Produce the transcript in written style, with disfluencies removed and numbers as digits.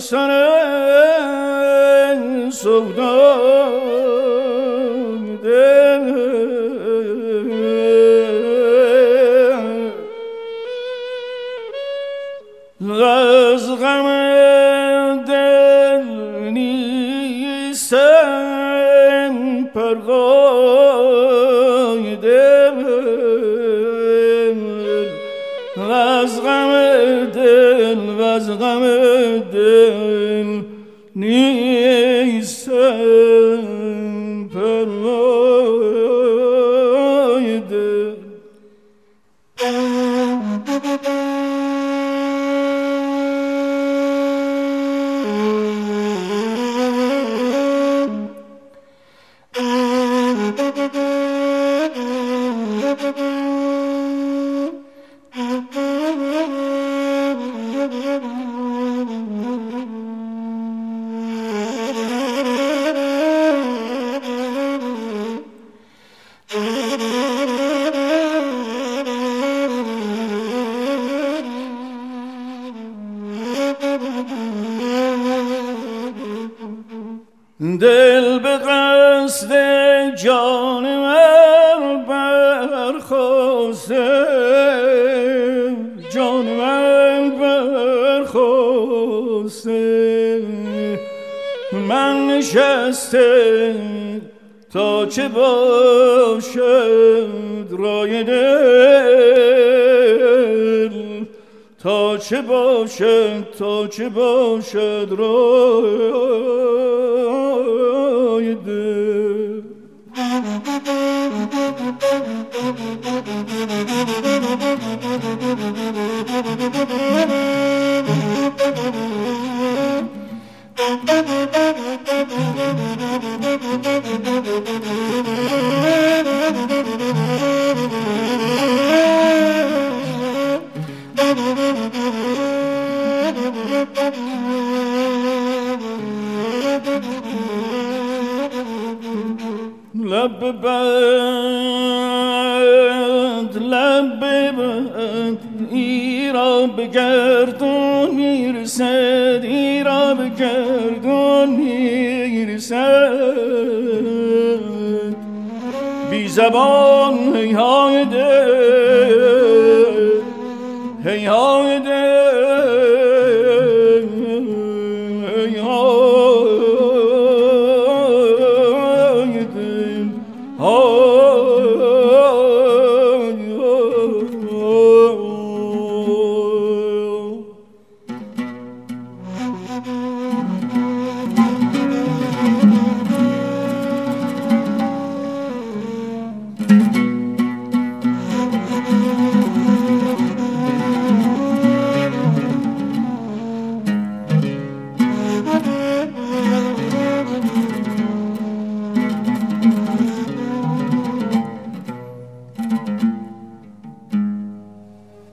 سر سودا از غم دل نیستم پرهای دل از غم دل از غم دل نیستم پرهای دل دل به قصد جان من برخاسته جان من برخاسته من نشسته تا چه باشد رای دل تا چه باشد رای دل لب بند ایرا بگردون میرسد ایرا بگردون میرسد بی زبان هیهای دل هیهای دل